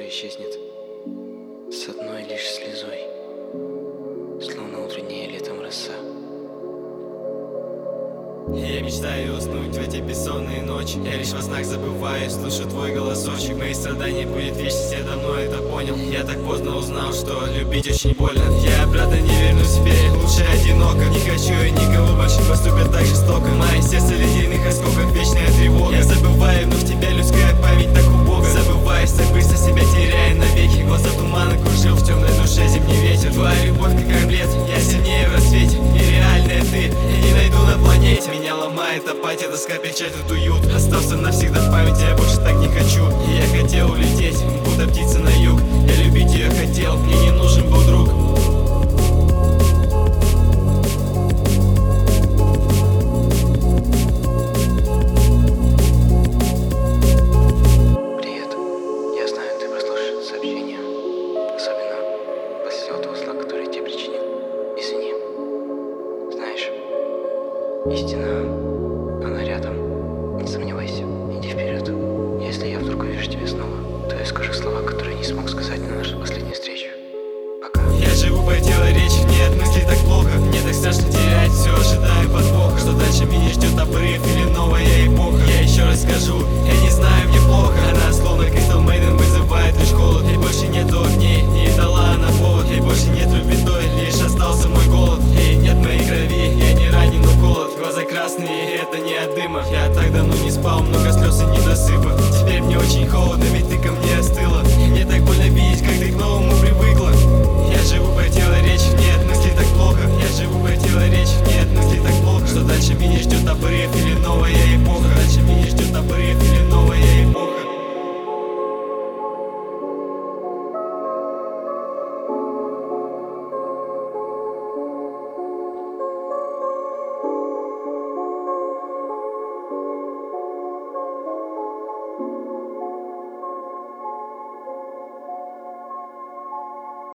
исчезнет с одной лишь слезой, словно утренняя летом роса. Я мечтаю уснуть в эти бессонные ночи. Я лишь во снах забываю, слышу твой голосочек. Мои страдания будет вечность, я давно это понял. Я так поздно узнал, что любить очень больно. Я обратно не вернусь теперь, лучше одиноко. Не хочу и никого больше поступят так жестоко. Мое сердце ледяных осколков, вечная тревога. Я забываю, но в тебя людская память так убога. Забываюсь так быстро, себя теряя навеки. Глаза тумана кружил, в темной душе зимний ветер. Твоя любовь как омлет, я сильнее в рассвете. Нереальная ты, я не найду на планете. Меня ломает апатия, тоска печалит уют. Остался навсегда в памяти, я больше так не хочу. И я хотел улететь, будто птица на юг. Я любить ее хотел, мне не нужен был друг. Привет. Я знаю, ты прослушаешь это сообщение. Особенно после всего того зла, который я тебе причинил. Извини. Знаешь, истина, она рядом. Не сомневайся, иди вперед. Если я вдруг увижу тебя снова, то я скажу слова, которые не смог сказать на нашу последнюю встречу. Пока. Я живу по телоречи, мне от мыслей так плохо. Мне так страшно терять, все ожидаю подвоха. Что дальше меня ждет обрыв или новая эпоха. Я еще раз скажу, я